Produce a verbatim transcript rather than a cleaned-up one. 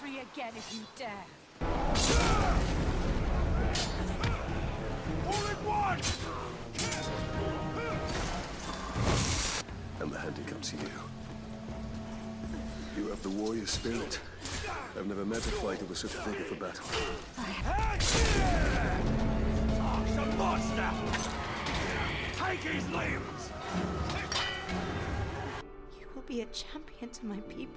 country again if you dare. All in one! And the handicap to you. You have the warrior spirit. I've never met a fighter with such a vigor for battle. Ark's a monster! Take his limbs! You will be a champion to my people.